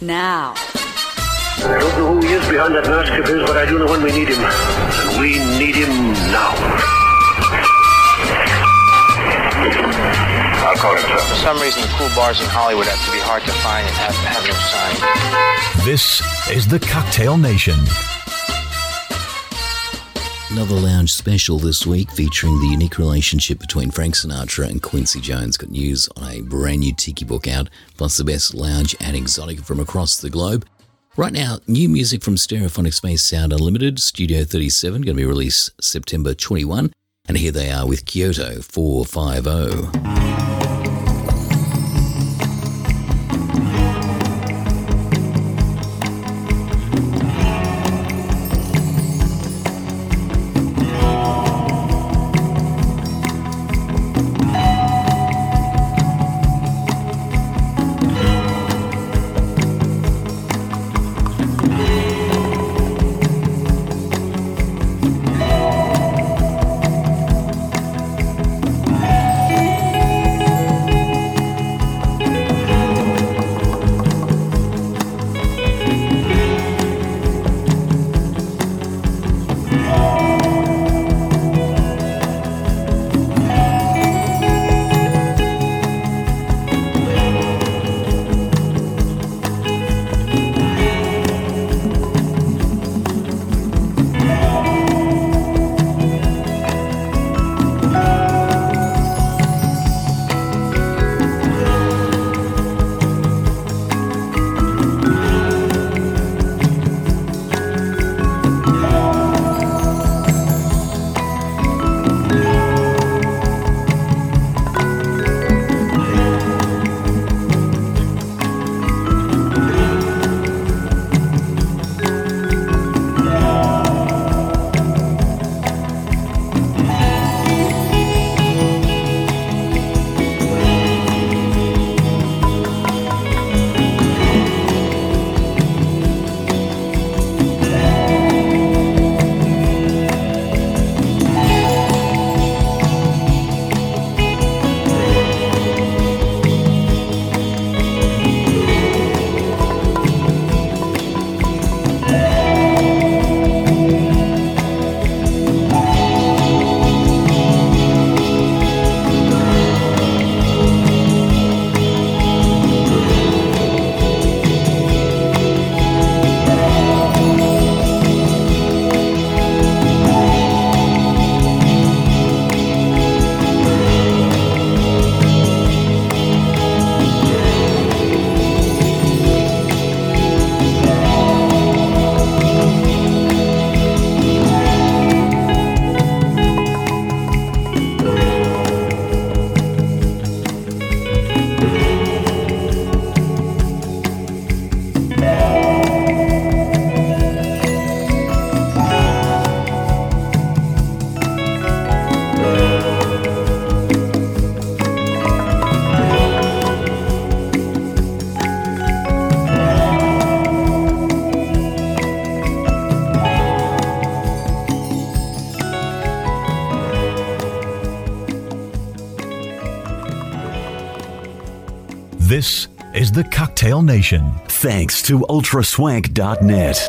now. I don't know who he is behind that mask of his, but I do know when we need him. And we need him now. I'll call him, sir. For some reason, the cool bars in Hollywood have to be hard to find and have no sign. This is the Cocktail Nation. Another lounge special this week featuring the unique relationship between Frank Sinatra and Quincy Jones. Got news on a brand new tiki book out, plus the best lounge and exotic from across the globe. Right now, new music from Stereophonic Space Sound Unlimited, Studio 37, going to be released September 21. And here they are with Kyoto 450. This is the Cocktail Nation. Thanks to ultraswank.net.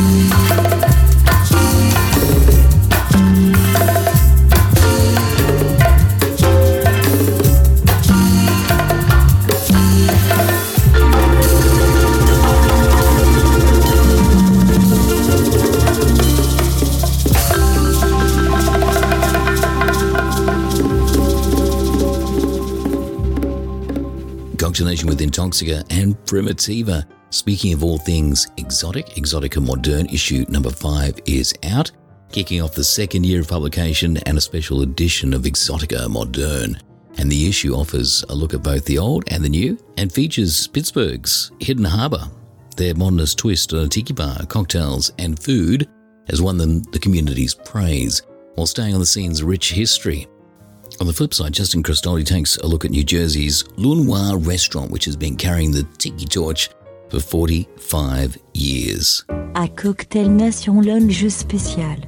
Nation with Intoxica and Primitiva. Speaking of all things exotic, Exotica Moderne issue number 5 is out, kicking off the second year of publication and a special edition of Exotica Moderne. And the issue offers a look at both the old and the new and features Pittsburgh's Hidden Harbour. Their modernist twist on a tiki bar, cocktails and food has won them the community's praise, while staying on the scene's rich history. On the flip side, Justin Cristoli takes a look at New Jersey's Lunoir restaurant, which has been carrying the tiki torch for 45 years. À Cocktail Nation lunch spécial.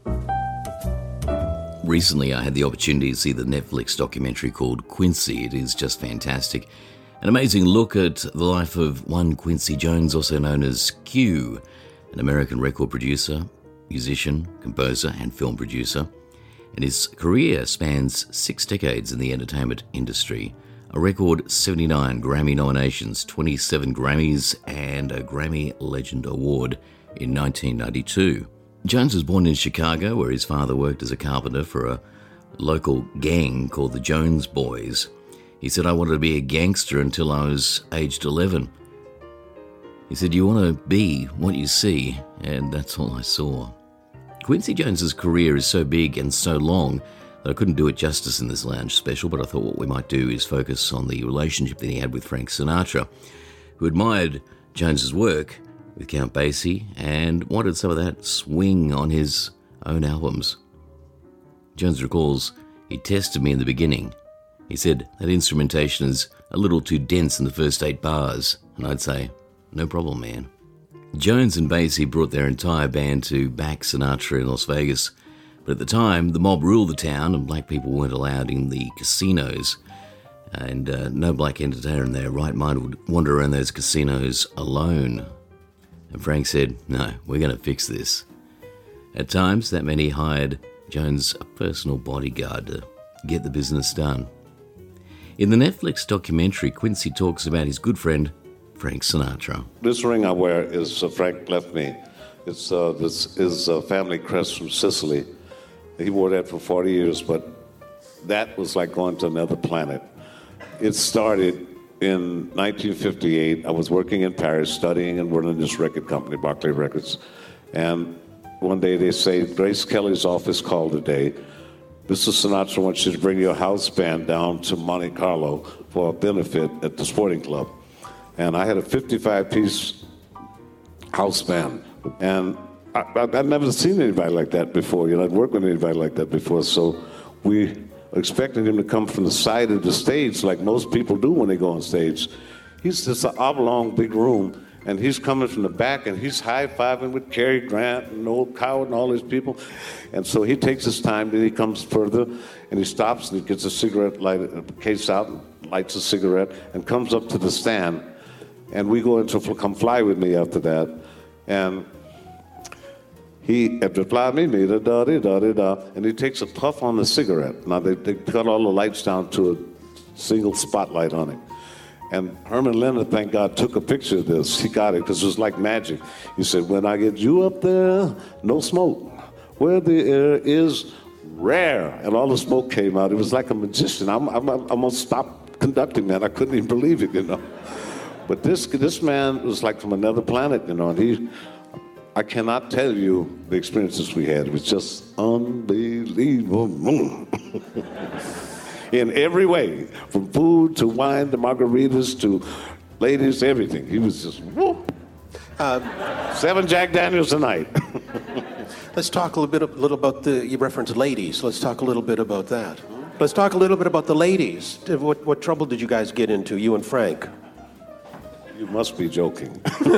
Recently, I had the opportunity to see the Netflix documentary called Quincy. It is just fantastic. An amazing look at the life of one Quincy Jones, also known as Q, an American record producer, musician, composer, and film producer. And his career spans 6 decades in the entertainment industry. A record 79 Grammy nominations, 27 Grammys, and a Grammy Legend Award in 1992. Jones was born in Chicago, where his father worked as a carpenter for a local gang called the Jones Boys. He said, "I wanted to be a gangster until I was aged 11. He said, "You want to be what you see," and that's all I saw. Quincy Jones's career is so big and so long that I couldn't do it justice in this lounge special, but I thought what we might do is focus on the relationship that he had with Frank Sinatra, who admired Jones's work with Count Basie and wanted some of that swing on his own albums. Jones recalls, "He tested me in the beginning. He said, that instrumentation is a little too dense in the first 8 bars, and I'd say, no problem, man." Jones and Basie brought their entire band to back Sinatra in Las Vegas, but at the time, the mob ruled the town and black people weren't allowed in the casinos, and no black entertainer in their right mind would wander around those casinos alone. And Frank said, "No, we're going to fix this." At times, that meant he hired Jones a personal bodyguard to get the business done. In the Netflix documentary, Quincy talks about his good friend, Frank Sinatra. This ring I wear is Frank left me. It's this is a family crest from Sicily. He wore that for 40 years, but that was like going to another planet. It started in 1958. I was working in Paris, studying and running this record company, Barclay Records. And one day they say, "Grace Kelly's office called today. Mr. Sinatra wants you to bring your house band down to Monte Carlo for a benefit at the sporting club." And I had a 55-piece house band. And I'd never seen anybody like that before. I'd worked with anybody like that before. So we were expecting him to come from the side of the stage like most people do when they go on stage. He's just an oblong big room, and he's coming from the back, and he's high-fiving with Cary Grant and Noel Coward and all these people. And so he takes his time, then he comes further, and he stops, and he gets a cigarette lighter, case out, and lights a cigarette, and comes up to the stand. And we go into Come Fly With Me after that. And he, after Fly Me, da-da-da-da-da, and he takes a puff on the cigarette. Now, they cut all the lights down to a single spotlight on it. And Herman Leonard, thank God, took a picture of this. He got it, because it was like magic. He said, "When I get you up there, no smoke. Where the air is rare." And all the smoke came out. It was like a magician. I'm going to stop conducting, man. I couldn't even believe it, But this man was like from another planet, and I cannot tell you the experiences we had. It was just unbelievable. In every way, from food to wine to margaritas to ladies, everything. He was just, whoop. 7 Jack Daniels a night. Let's talk a little about you referenced ladies. Let's talk a little bit about that. Let's talk a little bit about the ladies. What trouble did you guys get into, you and Frank? You must be joking.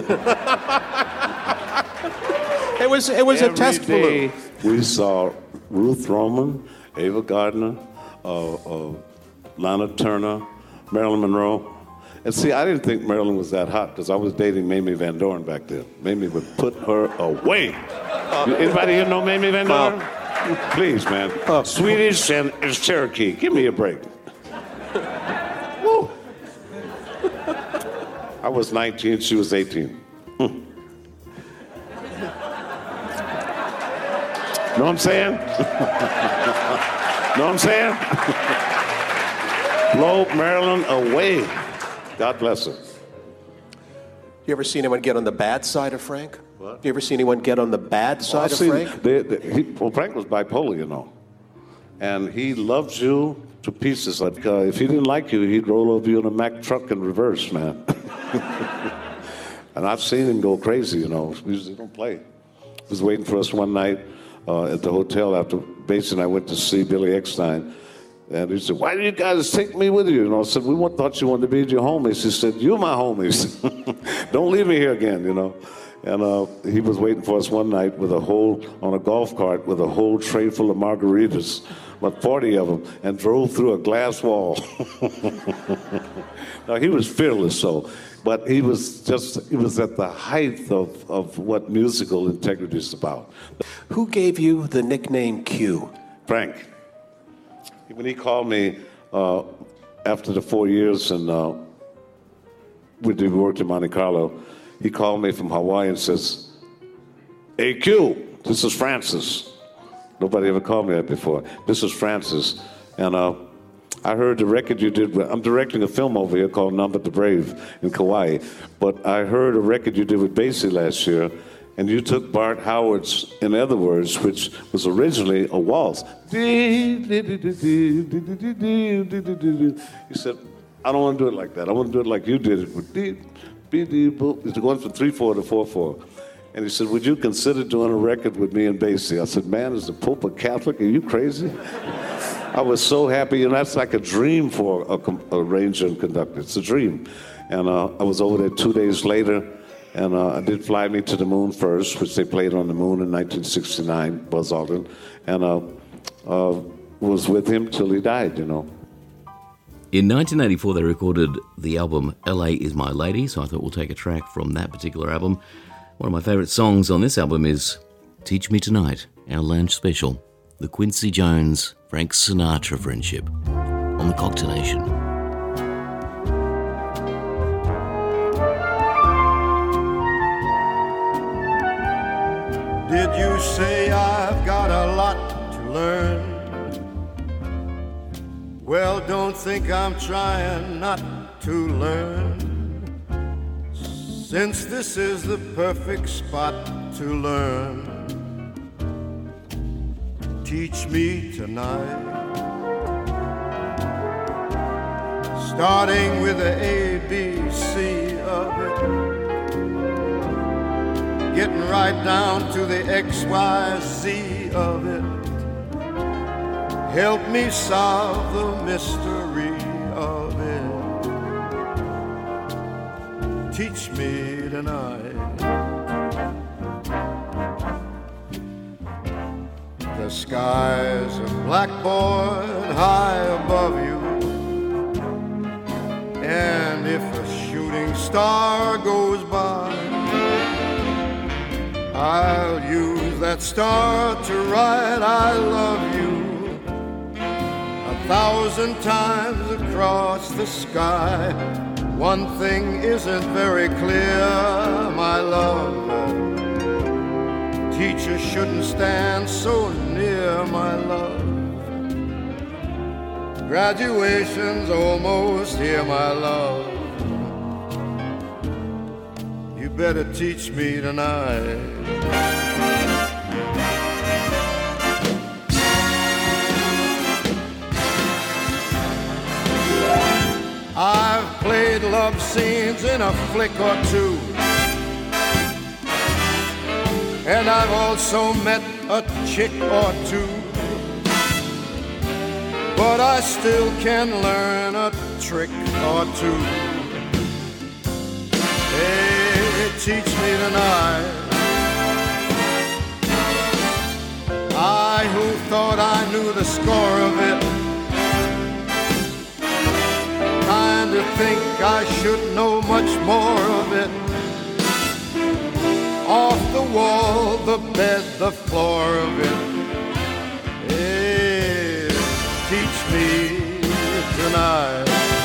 It was a test balloon. We saw Ruth Roman, Ava Gardner, Lana Turner, Marilyn Monroe. And see, I didn't think Marilyn was that hot because I was dating Mamie Van Doren back then. Mamie would put her away. Anybody here know Mamie Van Doren? Please, man. Swedish and it's Cherokee. Give me a break. Woo. I was 19, she was 18. Know what I'm saying? Know what I'm saying? Blow Marilyn away. God bless her. You ever seen anyone get on the bad side of Frank? What? You ever seen anyone get on the bad side of Frank? Frank was bipolar, you know. And he loves you to pieces. Like, if he didn't like you, he'd roll over you in a Mack truck in reverse, man. And I've seen him go crazy, you know. We usually don't play. He was waiting for us one night at the hotel after Basie and I went to see Billy Eckstine. And he said, why do you guys take me with you? You know, I said, we thought you wanted to be your homies. He said, you're my homies. Don't leave me here again, you know. And he was waiting for us one night on a golf cart with a whole tray full of margaritas, about 40 of them, and drove through a glass wall. Now, he was fearless, but he was at the height of what musical integrity is about. Who gave you the nickname Q? Frank. When he called me after the 4 years and we worked in Monte Carlo, he called me from Hawaii and says, hey, Q, this is Francis. Nobody ever called me that before. This is Francis. And I heard the record you did. I'm directing a film over here called None But the Brave in Kauai. But I heard a record you did with Basie last year, and you took Bart Howard's In Other Words, which was originally a waltz. He said, I don't want to do it like that. I want to do it like you did it with it's going from 3/4 to 4/4. And he said, would you consider doing a record with me and Basie? I said, man, is the Pope a Catholic? Are you crazy? I was so happy, and that's like a dream for a arranger and conductor. It's a dream. And I was over there 2 days later, and I did Fly Me to the Moon first, which they played on the moon in 1969, Buzz Aldrin, and was with him till he died, you know. In 1984, they recorded the album LA Is My Lady, so I thought we'll take a track from that particular album. One of my favourite songs on this album is Teach Me Tonight, our lounge special, the Quincy Jones, Frank Sinatra friendship on the Cocktail Nation. Did you say I've got a lot to learn? Well, don't think I'm trying not to learn, since this is the perfect spot to learn. Teach me tonight, starting with the ABC of it, getting right down to the XYZ of it. Help me solve the mystery of it. Teach me tonight. The sky's a blackboard high above you, and if a shooting star goes by, I'll use that star to write I love you 1,000 times across the sky. One thing isn't very clear, my love. Teacher shouldn't stand so near, my love. Graduation's almost here, my love. You better teach me tonight. I've played love scenes in a flick or two, and I've also met a chick or two, but I still can learn a trick or two. Hey, teach me tonight. I who thought I knew the score of it, kind of think I should know much more of it. Off the wall, the bed, the floor of it. Hey, teach me tonight.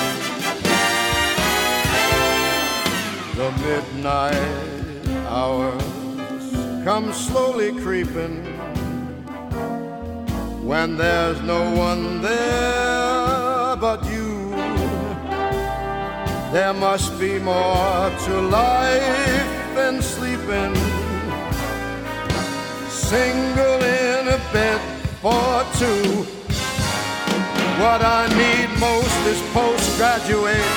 The midnight hours come slowly creeping when there's no one there but you. There must be more to life than sleeping, single in a bed for two. What I need most is postgraduate.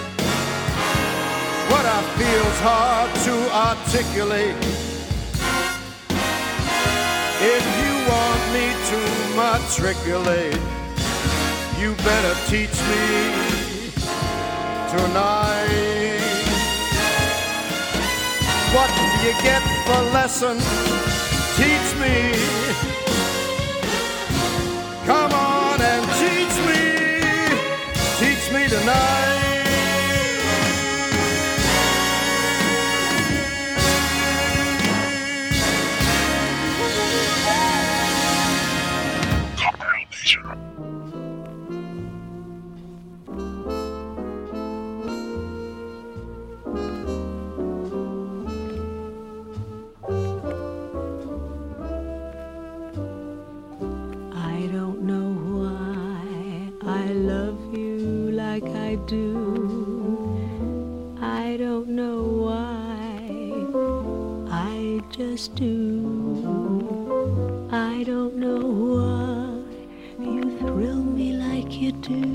What I feel's hard to articulate. If you want me to matriculate, you better teach me tonight. What do you get for lesson? Teach me. Come on and teach me. Teach me tonight. I don't know why, I just do. I don't know why you thrill me like you do.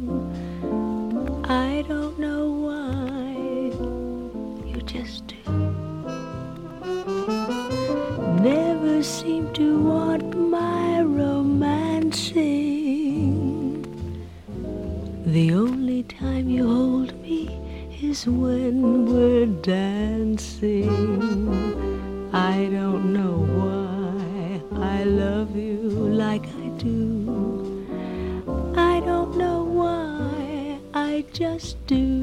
I don't know why, you just do. Never seem to want my romancing. The only time you hold me is when we're dancing. I don't know why I love you like I do. I don't know why, I just do.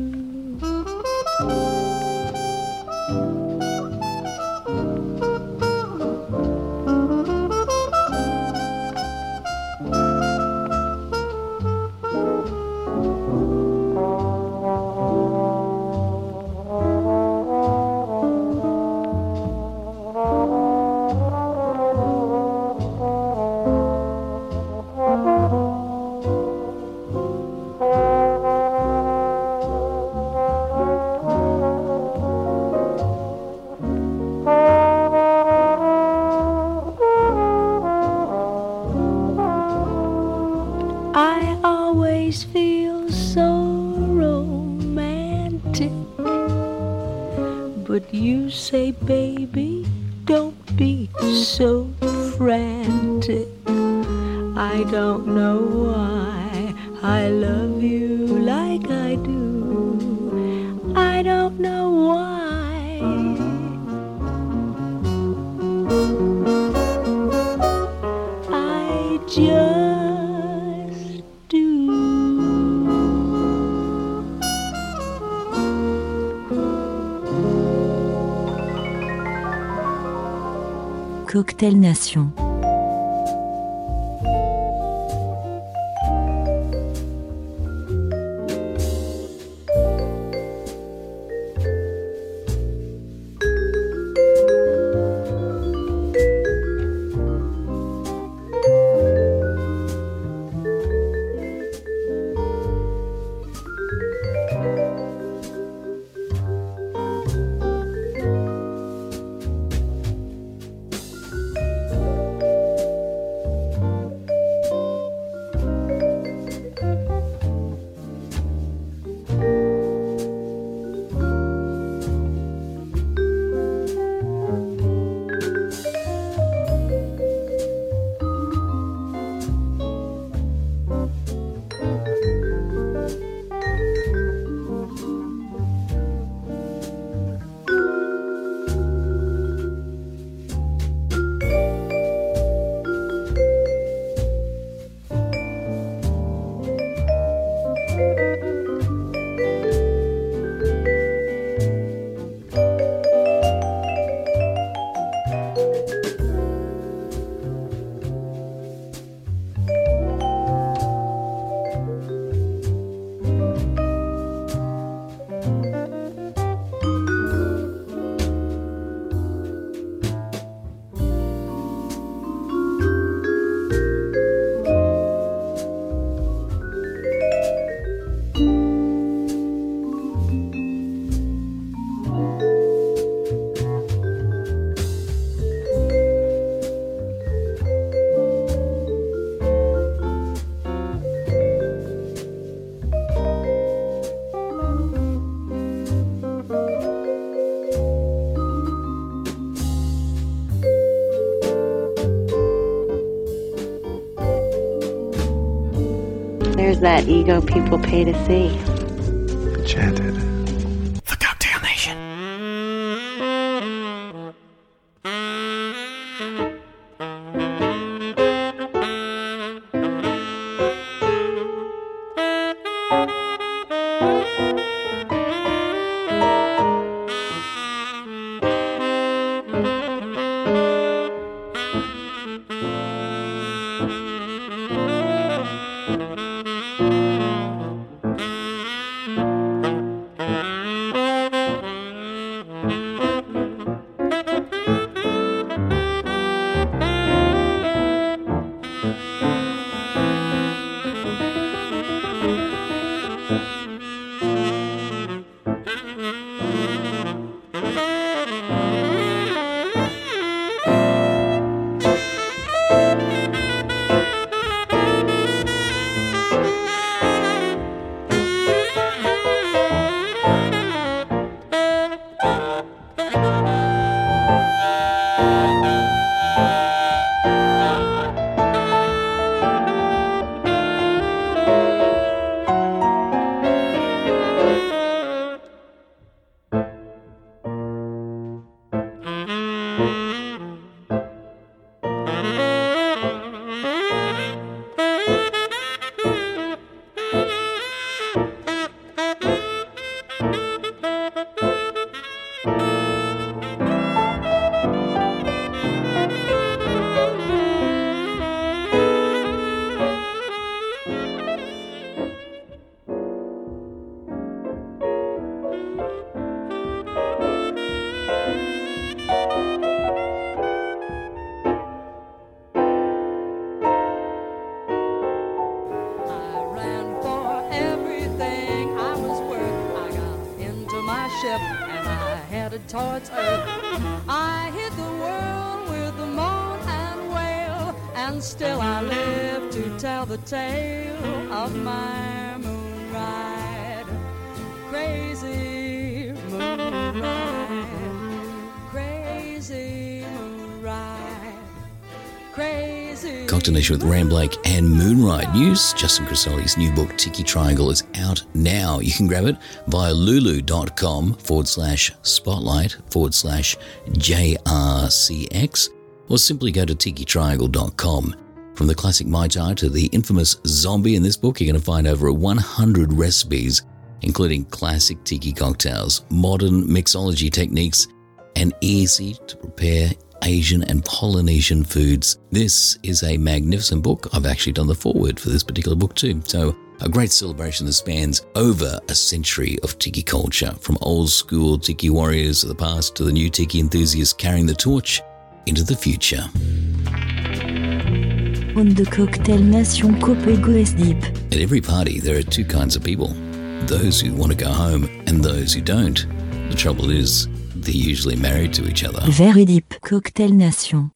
But you say, baby, don't be so frantic. I don't know why I love you like I do. I don't know why. I just do. Cocktail Nation. Where's that ego people pay to see? Enchanted. The Cocktail Nation. Towards earth, I hit the world with a moan and wail, and still I live to tell the tale of my moon ride. Crazy moon ride, crazy moon ride, crazy. Cocktail Nation with Ram Blake and Moonride News. Justin Crisoli's new book, Tiki Triangle, is out now. You can grab it via lulu.com/spotlight/JRCX or simply go to tikitriangle.com. From the classic Mai Tai to the infamous zombie, in this book you're going to find over 100 recipes, including classic tiki cocktails, modern mixology techniques, and easy to prepare Asian and Polynesian foods. This is a magnificent book. I've actually done the foreword for this particular book too. So a great celebration that spans over a century of tiki culture, from old school tiki warriors of the past to the new tiki enthusiasts carrying the torch into the future. On the Cocktail Nation Copego is deep. At every party there are two kinds of people. Those who want to go home and those who don't. The trouble is, they're usually married to each other. Very deep. Cocktail Nation.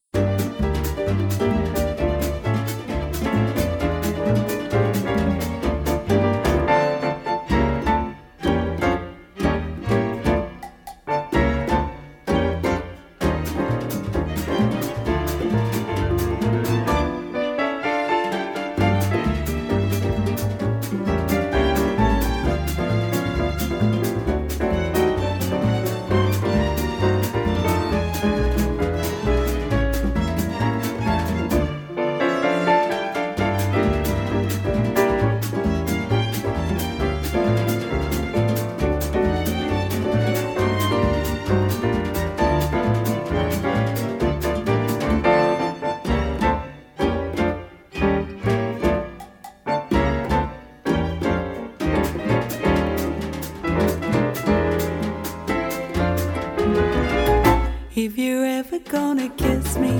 If you're ever gonna kiss me,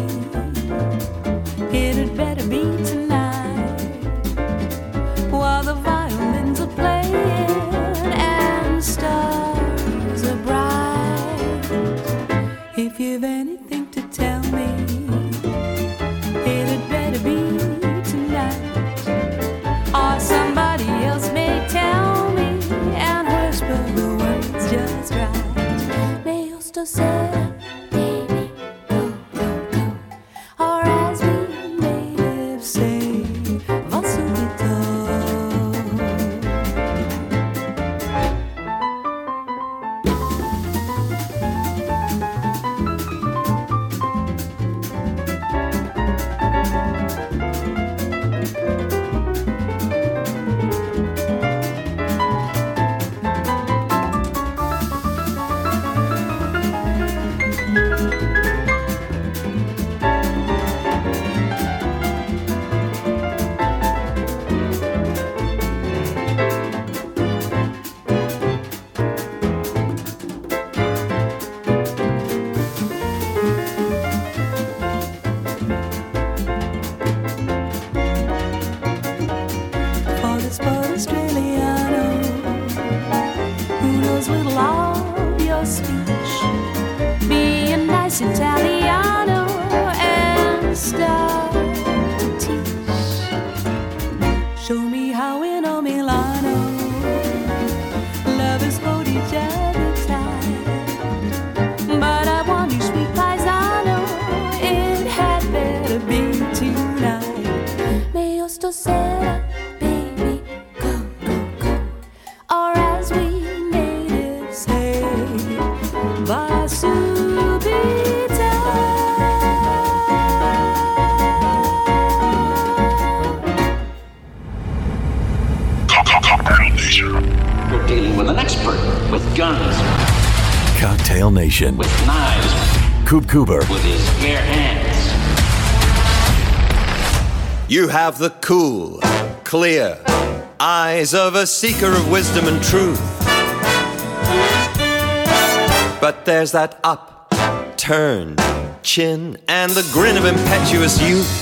it'd better be tonight, while the violins are playing and stars are bright. If you've anything to tell me, it'd better be tonight, or somebody else may tell me and whisper the words just right. They used to say, say So said, baby, go, go, go. Or as we natives say, vai subita. We're dealing with an expert with guns, Cocktail Nation. with knives, Coop Cooper. with his bare hands. You have the cool, clear eyes of a seeker of wisdom and truth. But there's that upturned chin and the grin of impetuous youth.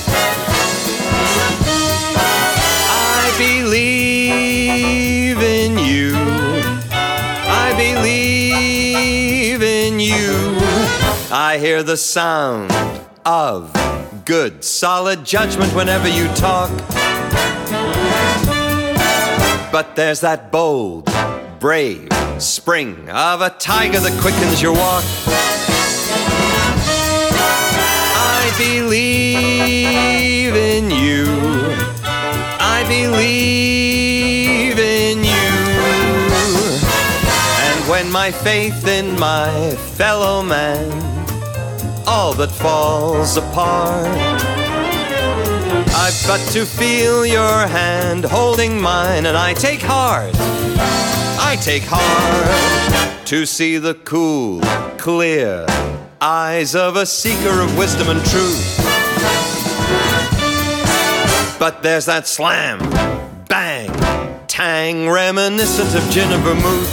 I believe in you. I believe in you. I hear the sound of good, solid judgment whenever you talk. But there's that bold, brave spring of a tiger that quickens your walk. I believe in you. I believe in you. And when my faith in my fellow man all but falls apart, I've but to feel your hand holding mine, and I take heart to see the cool, clear eyes of a seeker of wisdom and truth. But there's that slam, bang, tang, reminiscent of gin and vermouth.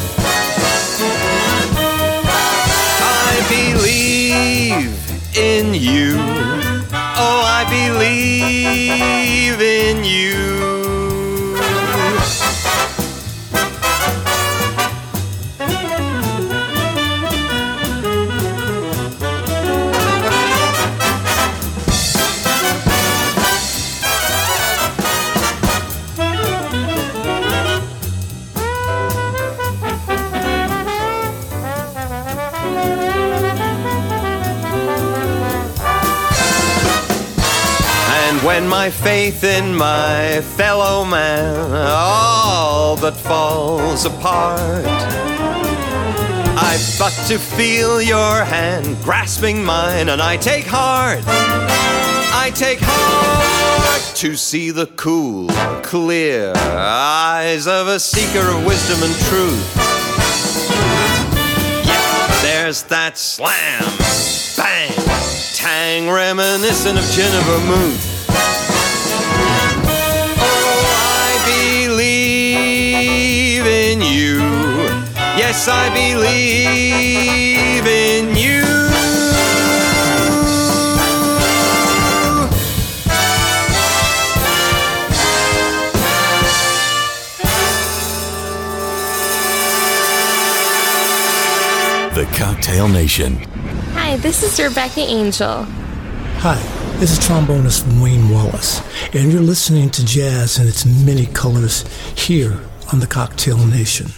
I believe in you. Oh, I believe in you. When my faith in my fellow man all but falls apart, I've but to feel your hand grasping mine, and I take heart to see the cool, clear eyes of a seeker of wisdom and truth. Yeah, there's that slam, bang, tang, reminiscent of gin and vermouth. In you. Yes, I believe in you. The Cocktail Nation. Hi, this is Rebecca Angel. Hi, this is trombonist Wayne Wallace, and you're listening to jazz in its many colors here on the Cocktail Nation.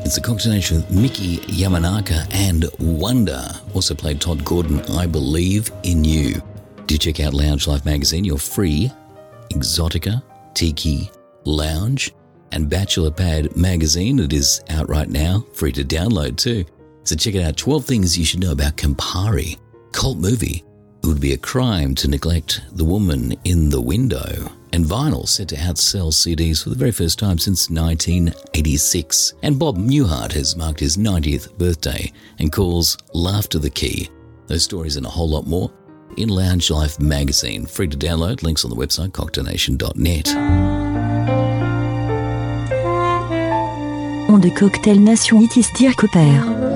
It's a Cocktail Nation with Miki Yamanaka and Wonder. Also played Todd Gordon, I Believe in You. Do check out Lounge Life magazine, your free Exotica, Tiki, Lounge, and Bachelor Pad magazine. It is out right now, free to download too. So check it out. 12 things you should know about Campari. Cult movie. It would be a crime to neglect the woman in the window. And vinyl set to outsell CDs for the very first time since 1986. And Bob Newhart has marked his 90th birthday and calls Laughter the Key. Those stories and a whole lot more in Lounge Life magazine. Free to download. Links on the website cocktailnation.net. On de Cocktail Nation, it is Dirk Père.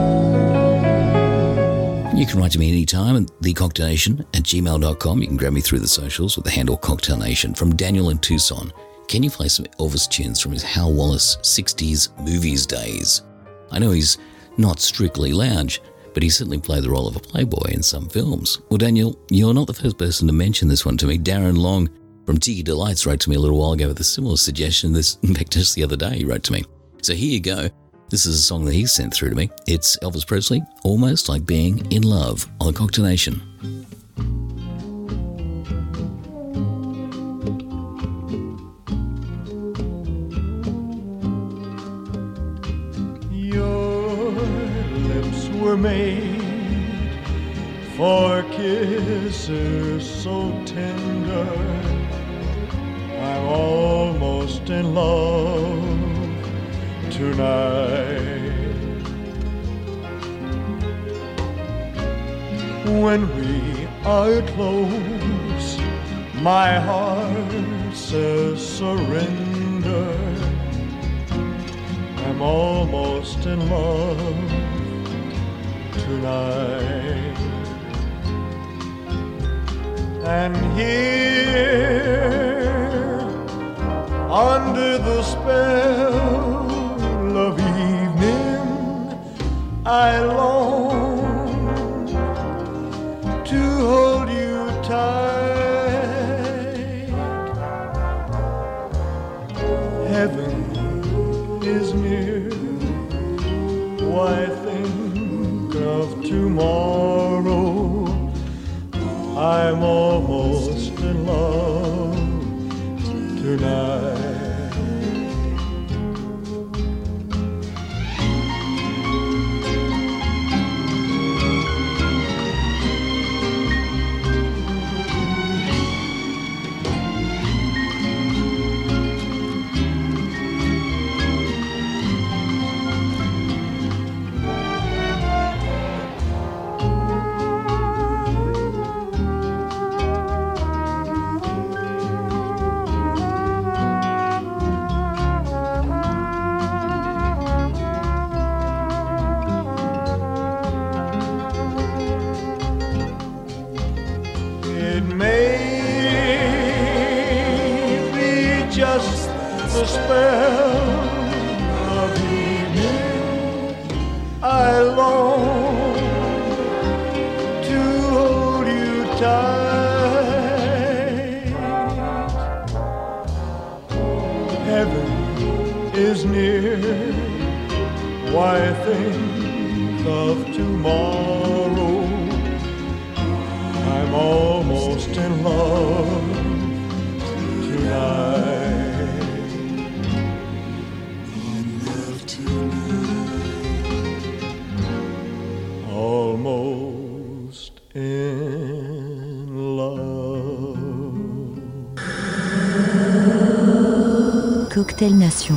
You can write to me anytime at thecocktailnation@gmail.com. You can grab me through the socials with the handle Cocktail Nation. From Daniel in Tucson, can you play some Elvis tunes from his Hal Wallace 60s movies days? I know he's not strictly lounge, but he certainly played the role of a playboy in some films. Well, Daniel, you're not the first person to mention this one to me. Darren Long from Tiki Delights wrote to me a little while ago with a similar suggestion. In fact, just the other day he wrote to me. So here you go. This is a song that he sent through to me. It's Elvis Presley, Almost Like Being in Love, on the Cocktail Nation. Your lips were made for kisses so tender. I'm almost in love tonight. When we are close, my heart says surrender. I'm almost in love tonight. And here, under the spell of evening, I long to hold you tight. Heaven is near, why think of tomorrow? I'm almost in love tonight. The spell of evening, I long to hold you tight. Heaven is near, why think of tomorrow? I'm almost in love tonight. Almost in love. Cocktail Nation.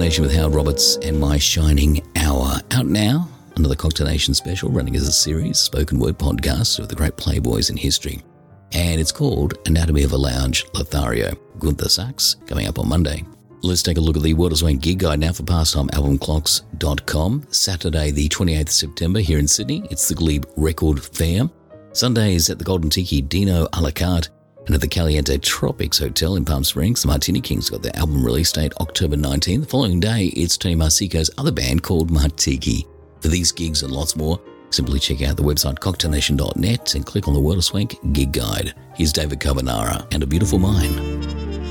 Nation with Howard Roberts and My Shining Hour. Out now, another Cocktail Nation special running as a series, spoken word podcast of the great playboys in history. And it's called Anatomy of a Lounge, Lothario. Gunther Sachs, coming up on Monday. Let's take a look at the World of Swing gig guide now for pastimealbumclocks.com. Saturday the 28th September here in Sydney, it's the Glebe Record Fair. Sundays at the Golden Tiki Dino a la carte, and at the Caliente Tropics Hotel in Palm Springs, the Martini Kings got their album release date October 19th. The following day, it's Tony Marsico's other band called Martiki. For these gigs and lots more, simply check out the website cocktailnation.net and click on the World of Swank gig guide. Here's David Carbonara and A Beautiful Mind.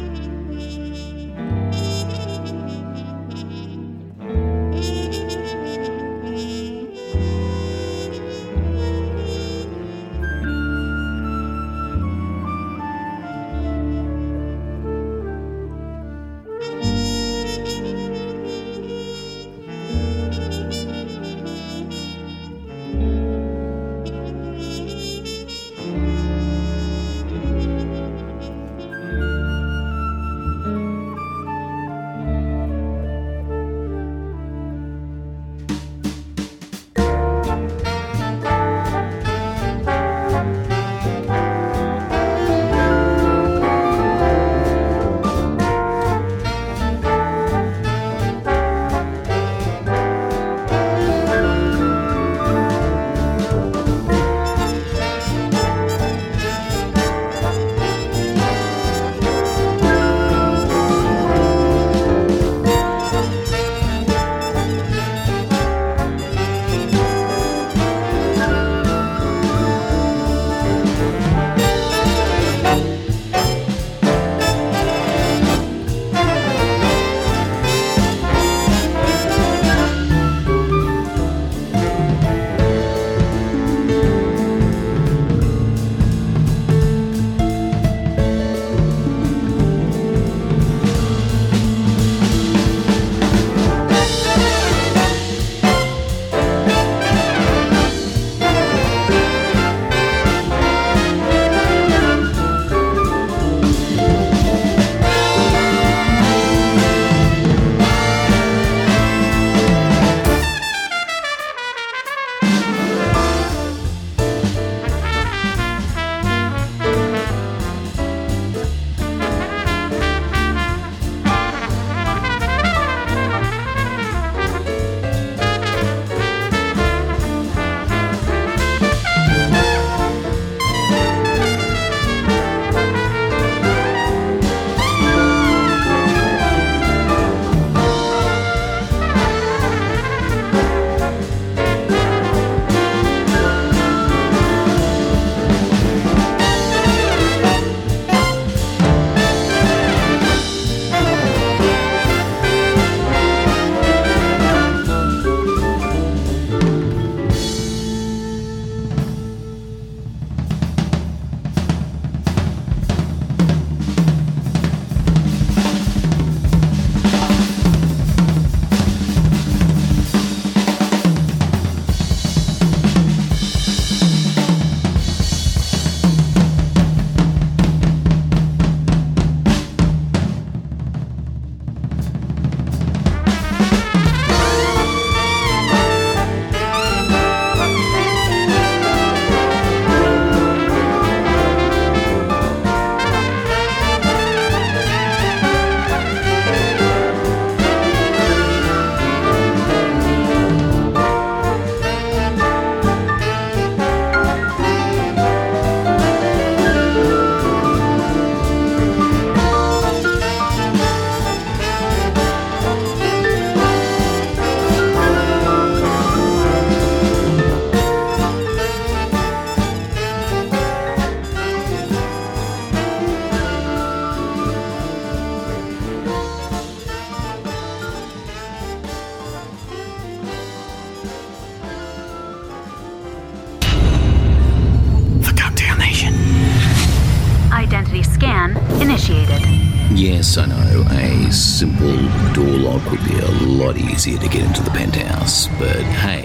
Yes, I know, a simple door lock would be a lot easier to get into the penthouse, but hey,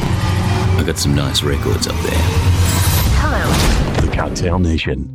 I got some nice records up there. Hello. The Cocktail Nation.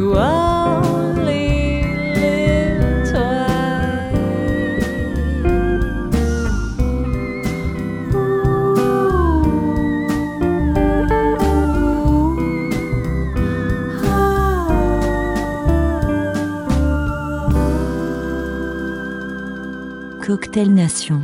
You only live twice. Cocktail Nation.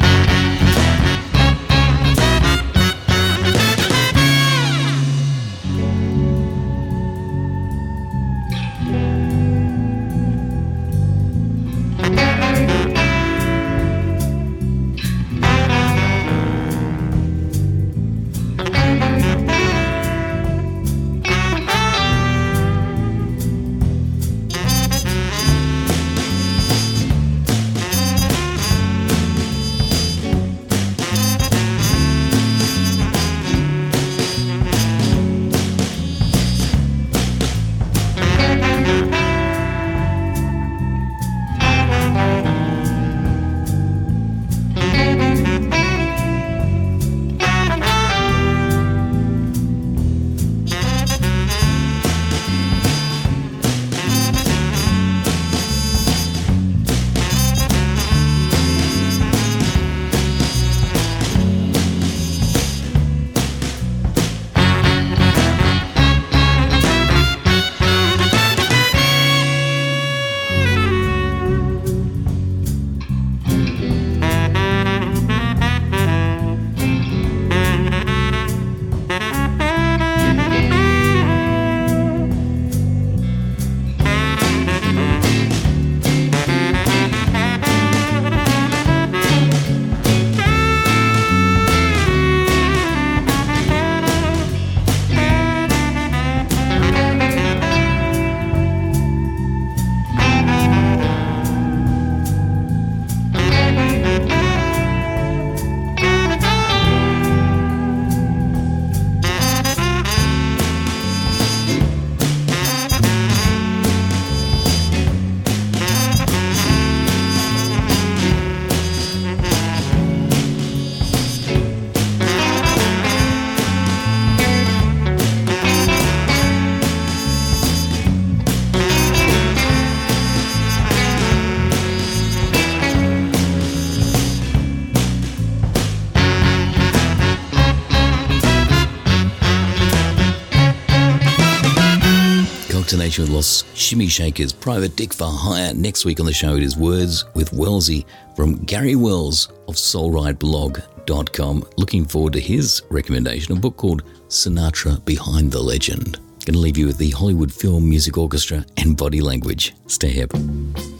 Nation with Los Shimmy Shakers, Private Dick for Hire. Next week on the show it is Words with Wellesley from Gary Wells of soulrideblog.com. Looking forward to his recommendation, a book called Sinatra Behind the Legend. Going to leave you with the Hollywood Film Music Orchestra and Body Language. Stay hip.